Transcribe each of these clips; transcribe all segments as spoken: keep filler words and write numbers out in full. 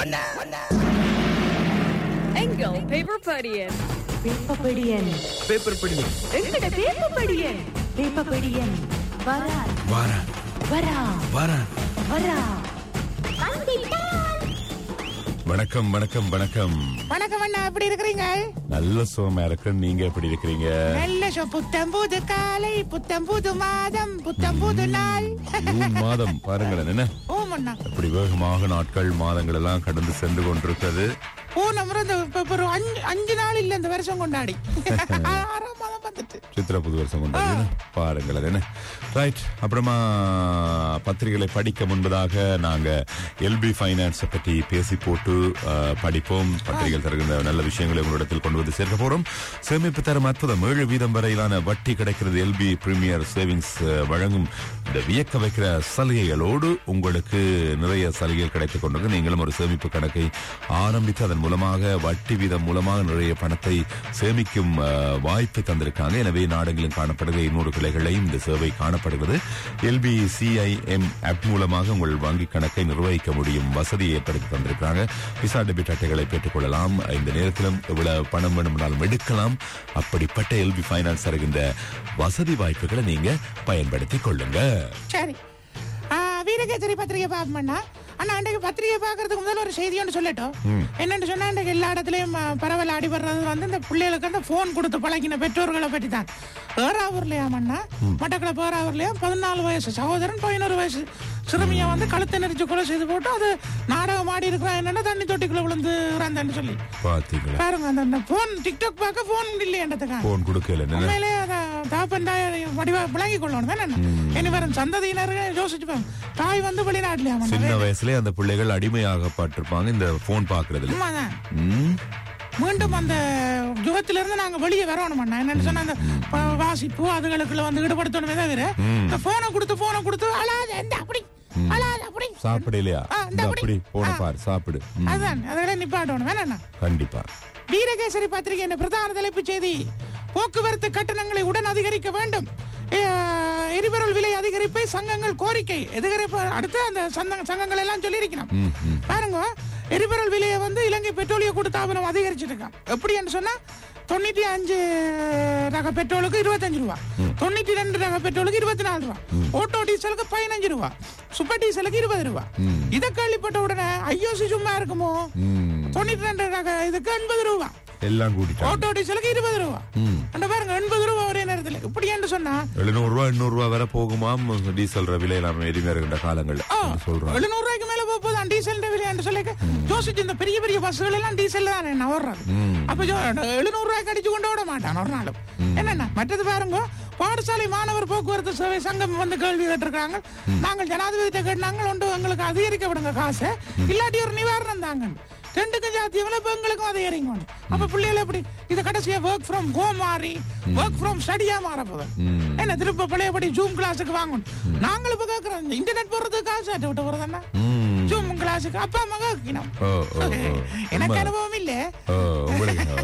எங்கள் பேப்பர் படியன் பேப்பர் படியன் பேப்பர் படியன் எங்கட பேப்பர் படியன் பேப்பர் படியன் வரா வாரா வரா வாரா வரா வணக்கம் வணக்கம் வணக்கம் வணக்கம் அண்ணா, எப்படி இருக்கிறீங்க? நல்ல சுகமா இருக்கு. நீங்க எப்படி இருக்கிறீங்க? நல்ல சோ. புத்தம் புது காலை, புத்தம் புது மாதம், புத்தம் புது நாள். ஜூன் மாதம் பாருங்களேன், என்ன ஓம் அண்ணா, அப்படி வேகமாக நாட்கள் மாதங்கள் எல்லாம் கடந்து சென்று கொண்டிருக்கிறது. போன முறை இந்த இப்ப ஒரு அஞ்சு அஞ்சு நாள் இல்ல இந்த வருஷம் கொண்டாடி ஆறாம் மாதம் வந்துட்டு சித்திர புது வருஷம் கொண்டாடி பாருங்களேன், என்ன ரைட். அப்புறமா பத்திரிகைகளை படிக்க முன்பதாக நாங்க எல்பி பைனான்ஸை பற்றி பேசி போட்டு அஹ், படிப்போம். பத்திரிகைகள் தருகின்ற நல்ல விஷயங்களை உங்களிடத்தில் கொண்டு வந்து சேர்க்க போறோம். சேமிப்பு தரும் அற்புதம், ஏழு வீதம் வரையிலான வட்டி கிடைக்கிறது. எல்பி பிரீமியர் சேவிங்ஸ் வழங்கும் இந்த வியக்க வைக்கிற சலுகைகளோடு உங்களுக்கு நிறைய சலுகைகள் கிடைத்துக் கொண்டிருக்கு. நீங்களும் ஒரு சேமிப்பு கணக்கை ஆரம்பித்து அதன் மூலமாக வட்டி வீதம் மூலமாக நிறைய பணத்தை சேமிக்கும் அஹ், வாய்ப்பு தந்திருக்காங்க. எனவே நாடுகளில் காணப்படுகிற இன்னொரு கிளைகளையும் இந்த சேவை காணப்படுகிறது. எல்பி சிஐஎம் ஆப் மூலமாக உங்கள் வங்கி கணக்கை நிர்வகிக்க முடியும் வசதியை ஏற்படுத்தி தந்திருக்கிறாங்க. விசா டெபிட் அட்டைகளை பெற்றுக் கொள்ளலாம். இந்த நேரத்திலும் இவ்வளவு பணம் வேணும்னாலும் எடுக்கலாம். அப்படிப்பட்ட எல்பி பைனான்ஸ் தருகின்ற வசதி வாய்ப்புகளை நீங்க பயன்படுத்திக் கொள்ளுங்க. சரி. ஆ, வீரகேசரி பத்திரிகை பாப்போம்னா அண்ணா, அன்றைக்கு பத்திரிகை பாக்குறதுக்கு முதல்ல ஒரு செய்தி ஒன்று சொல்லட்டும். என்னன்னு சொன்னா, அன்றைக்கு எல்லா இடத்துலயும் பரவல் அடிபடுறது வந்து இந்த பிள்ளைகளுக்கு அந்த போன் கொடுத்து பழகின பெற்றோர்களை பற்றி தான். ஏறாவூர்லயாம் அண்ணா, மட்டக்களப்பு ஏறாவூர்லயும் பதினாலு வயசு சகோதரன் பதினோரு வயசு சிறுமியா வந்து கழுத்தை நெரிச்சு கொலை செய்து போட்டு அது நாடகம் ஆடி இருக்கிறா. என்னன்னா தண்ணி தொட்டிக்குள்ள விழுந்து இறந்தான்னு சொல்லி பாத்தீங்களா? பாருங்க, அந்த போன் டிக்டாக் பார்க்க போன் இல்லையன்றதுக்காக போன் கொடுக்கல. உண்மையிலே அதை தாப்பன் தாய் வடிவா விளங்கி கொள்ளணும் தானே. இனி வரும் சந்ததியினர் யோசிச்சுப்பாங்க. தாய் வந்து வெளிநாட்டுலயா சின்ன வயசுல அந்த பிள்ளைகள் அடிமையாகப்பட்டிருப்பாங்க இந்த போன் பாக்குறதுல. உண்மைதான். ம். மீண்டும் அந்த யுகத்தில இருந்து நாங்க வெளியே வரணும். என்னன்னு சொன்னா, அந்த ப- வாசிப்பு அதுகளுக்குள்ள வந்து ஈடுபடுத்தணுமே தவிர இந்த போனை கொடுத்து போனை கொடுத்து அழாத இந்த அப்படி அழாத அப்படி சாப்பிடலையா? ஆ, இந்த இந்த அப்படி. அப்படி போன ஆ. பாரு, சாப்பிடு. ம். அதான் அதெல்லாம் நிப்பாட்டணும் வேணா. கண்டிப்பா. வீரகேசரி பத்திரிகை என்ன பிரதான தலைப்புச் செய்தி: போக்குவரத்து கட்டணங்களை உடன் அதிகரிக்க வேண்டும். அஹ், எரிபொருள் விலை அதிகரிப்பை சங்கங்கள் கோரிக்கை. எதிர்ப்பு அடுத்து அந்த சங்க- சங்கங்கள் எல்லாம் சொல்லி இருக்கணும். பாருங்க, எரிபொருள் விலையை வந்து இலங்கை பெட்ரோலிய கூட்டுத்தாபனம் அதிகரிச்சிட்டு இருக்கான். எப்படி என்று சொன்னா, தொண்ணூத்தி அஞ்சு ரக பெட்ரோலுக்கு இருபத்தஞ்சு ரூபா, தொண்ணூத்தி ரெண்டு ரக பெட்ரோலுக்கு இருபத்தி நாலு ரூபா, ஓட்டோ டீசலுக்கு பதினஞ்சு ரூபா, சூப்பர் டீசலுக்கு இருபது ரூபா. இதை கேள்விப்பட்ட உடனே ஐயோசி சும்மா இருக்குமோ? தொண்ணூத்தி ரெண்டு ரக இதுக்கு எண்பது ரூபா, எல்லாம் கூட்டிட்டாங்க. ஆட்டோ டீசலுக்கு இருபது ரூபா. அந்த பாருங்க, எண்பது ரூபா ஒரே நேரத்தில். இப்படி என்று சொன்னா எழுநூறு ரூபா எண்ணூறு ரூபா வரை போகுமாம் டீசல் விலை இல்லாம எரிமையா இருக்கின்ற காலங்கள் சொல்றாங்க. எழுநூறு ரூபாய்க்கு மேல போகுதான் டீசல் விலை என்று சொல்லி யோசிச்சு. இந்த பெரிய பெரிய பஸ்கள் எல்லாம் டீசல் தான் என்ன ஓடுறது. அப்ப எழுநூறு ரூபாய்க்கு அடிச்சு கொண்டு ஓட மாட்டான் ஒரு நாளும். என்னன்னா மற்றது பாருங்க, பாடசாலை மாணவர் போக்குவரத்து சேவை சங்கம் வந்து கேள்வி கேட்டிருக்காங்க. நாங்கள் ஜனாதிபதிட்ட கேட்டாங்க, ஒன்று எங்களுக்கு அதிகரிக்க விடுங்க காசு, இல்லாட்டி ஒரு நிவாரணம் தாங்க. ரெண்டுக்கும் ஜாத்தியங்கள இப்ப எங்களுக்கும் அதை இறங்கணும். அப்ப பிள்ளைகள் எப்படி இதை கடைசியா ஒர்க் ஃப்ரம் ஹோம் மாறி ஒர்க் ஃப்ரம் ஸ்டடியா மாற போதும். என்ன திருப்ப பழையபடி ஜூம் கிளாஸுக்கு வாங்கணும். நாங்களும் இப்ப கேட்கிறோம், இன்டர்நெட் போடுறதுக்கு காசு ஆட்ட விட்டு போறதுன்னா ஜூம் கிளாஸுக்கு அப்பா அம்மா கேட்கணும். ஓ, ஓ, ஓ. எனக்கு அனுபவம் இல்ல. ஓ, உங்களுக்கு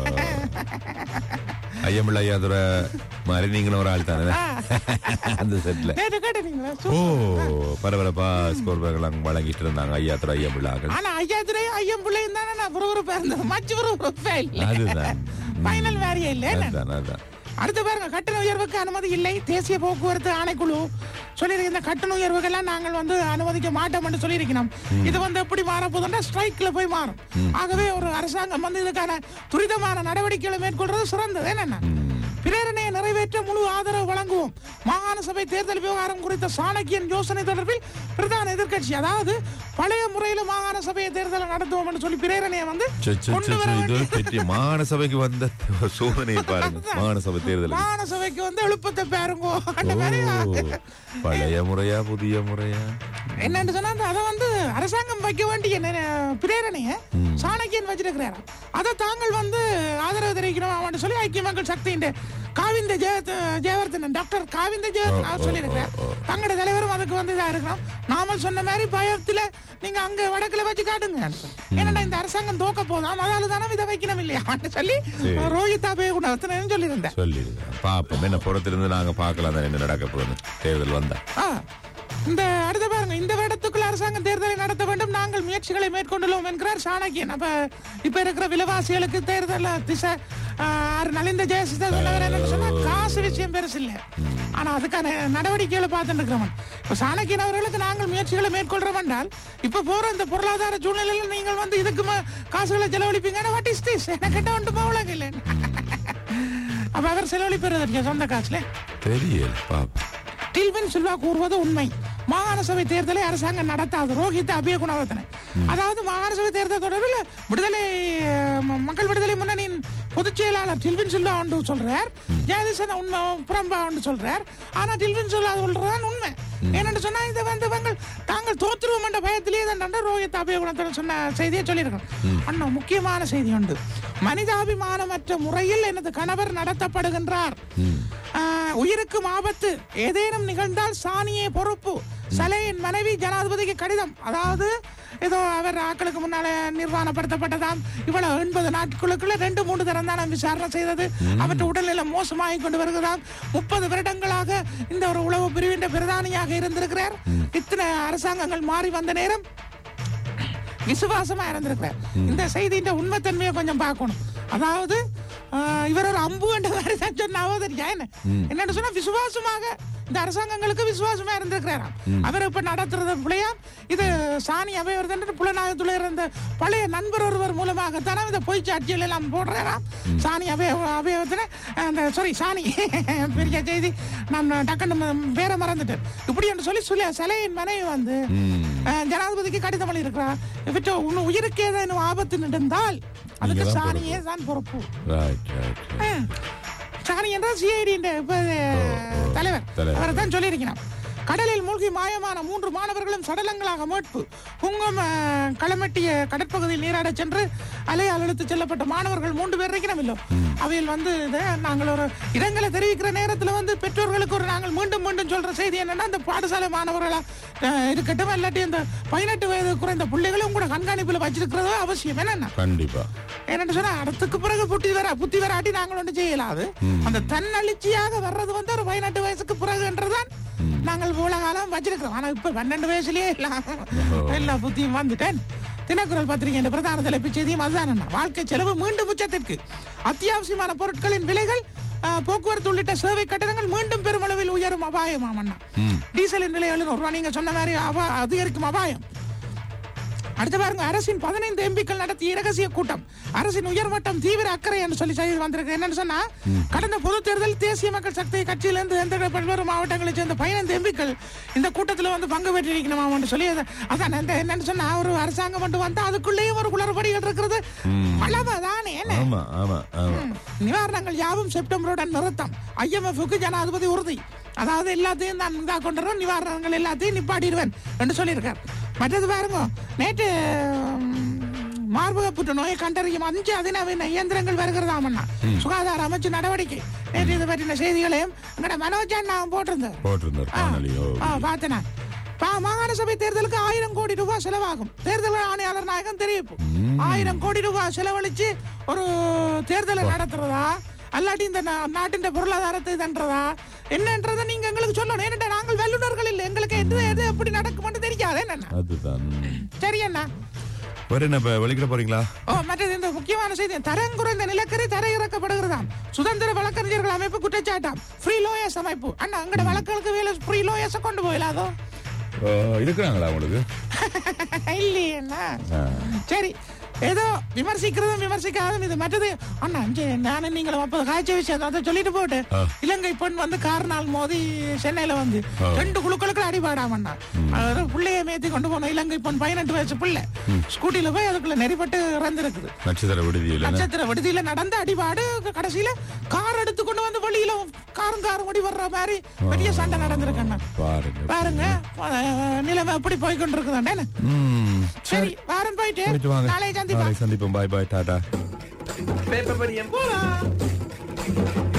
ஐயமில்ல ஐயாதுர மாதிரி நீங்களும் ஒரு ஆள் தானே அந்த செட்ல. நேத்து கேட்டீங்களா? ஓ, பரபரப்பா ஸ்கோர் பேக்கெல்லாம் வழங்கிட்டு இருந்தாங்க ஐயாத்துற ஐயம்பிள்ளாக்கள். ஆனா ஐயாத்துறை ஐயம் பிள்ளையும் தானே நான் விறுவிறுப்பா இருந்தேன். மச்சு விறுவிறுப்பா இல்ல. அதுதான் ஃபைனல் வேறியே இல்ல. அதுதான் அதுதான். அடுத்து பாருங்க, கட்டண உயர்வுக்கு அனுமதி இல்லை. தேசிய போக்குவரத்து ஆணைக்குழு சொல்லியிருக்க இந்த கட்டண உயர்வுகள்லாம் நாங்கள் வந்து அனுமதிக்க மாட்டோம் என்று சொல்லியிருக்கணும். இது வந்து எப்படி மாறப்போதுன்னா ஸ்ட்ரைக்ல போய் மாறும். ஆகவே ஒரு அரசாங்கம் வந்து இதுக்கான துரிதமான நடவடிக்கைகளை மேற்கொள்றது சிறந்தது. என்னன்னா, பிரேரணையை நிறைவேற்ற முழு ஆதரவு வழங்குவோம். மாகாண சபை தேர்தல் விவகாரம் குறித்த சாணக்கியன் யோசனை தொடர்பில் பிரதான எதிர்க்கட்சி, அதாவது பழைய முறையில மாகாண சபையை தேர்தலை நடத்துவோம் என்று சொல்லி பிரேரணையை வந்து கொண்டு வர வேண்டிய மாகாண சபைக்கு வந்த சோதனையை பாருங்க. மாகாண சபை தேர்தல் மாகாண சபைக்கு வந்து எழுப்பத்தை பாருங்கோ. அந்த மாதிரி பழைய முறையா புதிய முறையா என்னன்னு சொன்னா, அதை வந்து அரசாங்கம் வைக்க வேண்டிய பிரேரணையை சாணக்கியன் வச்சிருக்கிறார். அதை தாங்கள் வந்து ஆதரவு தெரிவிக்கணும் சொல்லி ஐக்கிய மக்கள் சக்தியின் காவிந்த ஜெயவர்தனன் டாக்டர் காவிந்த ஜெயவர்தன் சொல்லியிருக்கிறார். தங்களோட தலைவரும் அதுக்கு வந்து இதா இருக்கணும். நாமல் சொன்ன மாதிரி பயத்துல நீங்க அங்க வடக்குல வச்சு காட்டுங்க. ஏன்னா இந்த அரசாங்கம் தோக்க போதாம், அதால தானே இதை வைக்கணும் இல்லையா சொல்லி ரோஹிதா பேகுணவர்த்தன் சொல்லியிருந்தேன். சொல்லியிருந்தேன். பாப்போம் என்ன புறத்திலிருந்து நாங்க பார்க்கலாம் என்ன நடக்க போகுது தேர்தல் வந்தா. இந்த அடுத்த பாருங்க, இந்த வருடத்துக்குள் அரசாங்கம் தேர்தலை நடத்த வேண்டும், நாங்கள் முயற்சிகளை மேற்கொண்டுள்ளோம் என்கிறார் சாணக்கியன். அப்ப இப்ப இருக்கிற விலைவாசிகளுக்கு தேர்தல் திசை நலிந்த ஜெயசிதா சொன்னவர் என்னன்னு சொன்னா காசு விஷயம் பெருசு இல்லை, ஆனா அதுக்கான நடவடிக்கைகளை பார்த்துட்டு இருக்கிறவன். இப்ப சாணக்கியன் அவர்களுக்கு நாங்கள் முயற்சிகளை மேற்கொள்றோம் என்றால் இப்ப போற இந்த பொருளாதார சூழ்நிலையில நீங்கள் வந்து இதுக்கு காசுகளை செலவழிப்பீங்கன்னா வாட் இஸ் திஸ் என்ன கேட்ட ஒன்று போகலங்க இல்லை. அப்ப அவர் செலவழிப்பது சொந்த காசுல தெரியல. டில்வின் சில்வா கூறுவது உண்மை. மாகாண சபை தேர்தலை அரசாங்கம் நடத்தாது. ரோஹித் அபியகுணவர்தன அதாவது மாகாண சபை தேர்தல் தொடர்பில் விடுதலை மக்கள் விடுதலை முன்னணியின் பொதுச் செயலாளர் டில்வின் சில்வா ஒன்று சொல்றார், ஜெயதிசன் உண்மை புறம்பா ஒன்று சொல்றார். ஆனா டில்வின் சில்வா சொல்றதான் உண்மை. என்னென்னு சொன்னா இதை வந்து தாங்கள் தோற்றுருவோம் என்ற பயத்திலேயே தான் ரோஹித் அபியகுணவர்தன சொன்ன செய்தியை சொல்லியிருக்கோம். அண்ணா முக்கியமான செய்தி உண்டு. மனிதாபிமானமற்ற முறையில் எனது கணவர் நடத்தப்படுகின்றார், உயிருக்கும் ஆபத்து ஏதேனும் நிகழ்ந்தால் சாணியே பொறுப்பு. சலையின் மனைவி ஜனாதிபதிக்கு கடிதம். அதாவது ஏதோ அவர் ஆக்களுக்கு முன்னால நிர்வாணப்படுத்தப்பட்டதாம். இவ்வளவு எண்பது நாட்களுக்குள்ள ரெண்டு மூன்று தரம் தான் விசாரணை செய்தது. அவற்றை உடல்நிலை மோசமாகி கொண்டு வருகிறதாம். முப்பது வருடங்களாக இந்த ஒரு உளவு பிரிவின் பிரதானியாக இருந்திருக்கிறார். இத்தனை அரசாங்கங்கள் மாறி வந்த நேரம் விசுவாசமா இருந்திருக்கிறார். இந்த செய்தியின் உண்மைத்தன்மையை கொஞ்சம் பார்க்கணும். அதாவது இவர் ஒரு அம்பு என்ற மாதிரி தான் சொன்னாவதறியா என்ன என்னன்னு சொன்னா விசுவாசமாக இந்த அரசாங்கங்களுக்கு விசுவாசமா இருந்திருக்கிறாராம். அவர் இப்ப நடத்துறது பிள்ளையா இது சாணி அவையவர்தன் புலனாய்வுத்துறை இருந்த பழைய நண்பர் ஒருவர் மூலமாகத்தான இந்த பொய் சாட்சிகள் எல்லாம் போடுறாராம். சாணி அவைய அவையவர்தன அந்த சாரி சாணி பெரிய செய்தி நான் டக்குன்னு பேரை மறந்துட்டேன். இப்படி என்று சொல்லி சொல்ல சலையின் மனைவி வந்து ஜனாதிபதிக்கு கடிதம் எழுதியிருக்கிறார். இவற்றை உயிருக்கு ஏதேனும் ஆபத்து நடந்தால் அதுக்கு சாணியே தான் பொறுப்பு. சாணி என்றால் சிஐடி தலைவர் அவர் தான் சொல்லியிருக்கிறார். கடலில் மூழ்கி மாயமான மூன்று மாணவர்களும் சடலங்களாக மீட்பு. புங்கம் களமெட்டிய கடற்பகுதியில் நீராட சென்று அலையால் எடுத்துச் செல்லப்பட்ட மாணவர்கள் மூன்று பேர் இருக்கிறோம் இல்லோ அவையில் வந்து நாங்கள் ஒரு இடங்களை தெரிவிக்கிற நேரத்தில் வந்து பெற்றோர்களுக்கு ஒரு நாங்கள் மீண்டும் மீண்டும் சொல்ற செய்தி என்னன்னா இந்த பாடசாலை மாணவர்களா இருக்கட்டும் இல்லாட்டி இந்த பதினெட்டு வயது குறைந்த பிள்ளைகளும் கூட கண்காணிப்புல வச்சிருக்கிறதோ அவசியம். என்னன்னா கண்டிப்பா என்னன்னு சொன்னா அடுத்துக்கு பிறகு புத்தி வர புத்தி வராட்டி நாங்கள் ஒன்று செய்யலாது. அந்த தன்னெழுச்சியாக வர்றது வந்து ஒரு பதினெட்டு வயசுக்கு பிறகுன்றதான் நாங்கள் போல காலம் வச்சிருக்கிறோம். ஆனா இப்ப பன்னெண்டு வயசுலயே எல்லா புத்தியும் வந்துட்டேன். தினக்குரல் பத்திரிகை என்ற பிரதான தலைப்பு செய்தியும் அதுதான். வாழ்க்கை செலவு மீண்டும் உச்சத்திற்கு. அத்தியாவசியமான பொருட்களின் விலைகள் போக்குவரத்து உள்ளிட்ட சேவை கட்டணங்கள் மீண்டும் பெருமளவில் உயரும் அபாயம். டீசலின் விலை எழுநூறு ரூபாய் நீங்க சொன்ன மாதிரி அதிகரிக்கும் அபாயம். அடுத்த பாருங்க, அரசின் பதினைந்து எம்பிக்கள் நடத்திய இரகசிய கூட்டம். அரசின் உயர்மட்டம் தீவிர அக்கறை என்று சொல்லி செய்தி வந்திருக்கு. என்னன்னு சொன்னா கடந்த பொது தேர்தல் தேசிய மக்கள் சக்தி கட்சியிலிருந்து எந்த பல்வேறு மாவட்டங்களை சேர்ந்த பதினைந்து எம்பிக்கள் இந்த கூட்டத்தில் வந்து பங்கு பெற்றிருக்கணும் சொல்லி அதான் என்னன்னு சொன்னா ஒரு அரசாங்கம் மட்டும் வந்தா அதுக்குள்ளேயும் ஒரு குளறுபடிகள் இருக்கிறது. அளவுதானே நிவாரணங்கள் யாவும் செப்டம்பருடன் நிறுத்தம். ஐஎம்எஃப்க்கு ஜனாதிபதி உறுதி. அதாவது எல்லாத்தையும் நான் இதா கொண்டு நிவாரணங்கள் எல்லாத்தையும் நிப்பாட்டிடுவேன் என்று சொல்லியிருக்கார். மற்றது பாருங்க, நேற்று மார்பக புற்றுநோயை கண்டறியும் அஞ்சு அதிநவீன இயந்திரங்கள் வருகிறதாமண்ணா சுகாதார அமைச்சு நடவடிக்கை. நேற்று இது பற்றின செய்திகளையும் மனோஜன் நான் போட்டிருந்தேன் பார்த்தேன். மாகாண சபை தேர்தலுக்கு ஆயிரம் கோடி ரூபாய் செலவாகும். தேர்தல் ஆணையாளர் நாயகம் தெரிவிப்பு. ஆயிரம் கோடி ரூபாய் செலவழிச்சு ஒரு தேர்தலை நடத்துறதா அல்லாட்டி இந்த நாட்டின் பொருளாதாரத்தை தன்றதா என்னன்றதை நீங்க எங்களுக்கு சொல்லணும். ஏன்னா நாங்கள் வல்லுநர்கள் இல்லை, எங்களுக்கு எது எது எப்படி நடக்கும் தெரியாது. என்ன சரி அண்ணா வெளிக்கிட போறீங்களா? ஓ மற்றது இந்த முக்கியமான செய்தி, தரம் குறைந்த நிலக்கரி தரையிறக்கப்படுகிறதாம். சுதந்திர வழக்கறிஞர்கள் அமைப்பு குற்றச்சாட்டாம். ஃப்ரீ லோயர்ஸ் அமைப்பு. அண்ணா அங்கட வழக்குகளுக்கு வேலை ஃப்ரீ லோயர்ஸ் கொண்டு போயிடாதோ இருக்கிறாங்களா உங்களுக்கு? இல்லையா? சரி, ஏதோ விமர்சிக்கிறதும் விமர்சிக்காதும் இது மற்றது. அண்ணா நானும் நீங்களும் அப்ப காய்ச்ச விஷயம் அதை சொல்லிட்டு போட்டு இலங்கை பெண் வந்து கார்னால் மோதி சென்னையில வந்து ரெண்டு குழுக்களுக்கு அடிபாடாமண்ணா. அதாவது பிள்ளைய மேத்தி கொண்டு போன இலங்கை பெண் பதினெட்டு வயசு பிள்ளை ஸ்கூட்டில போய் அதுக்குள்ள நெறிப்பட்டு இறந்திருக்குது. நட்சத்திர விடுதியில நட்சத்திர விடுதியில நடந்த அடிபாடு. கடைசியில கார் எடுத்து கொண்டு வந்து வழியில காரும் காரும் ஓடி வர்ற மாதிரி பெரிய சண்டை நடந்திருக்கண்ணா. பாருங்க நிலைமை எப்படி போய்கொண்டிருக்குதாண்டே. சரி வாரம் போயிட்டு நாளை சந்திப்போம். பாய் பாய் டாடா. பேப்பர் படியம் போலாம்.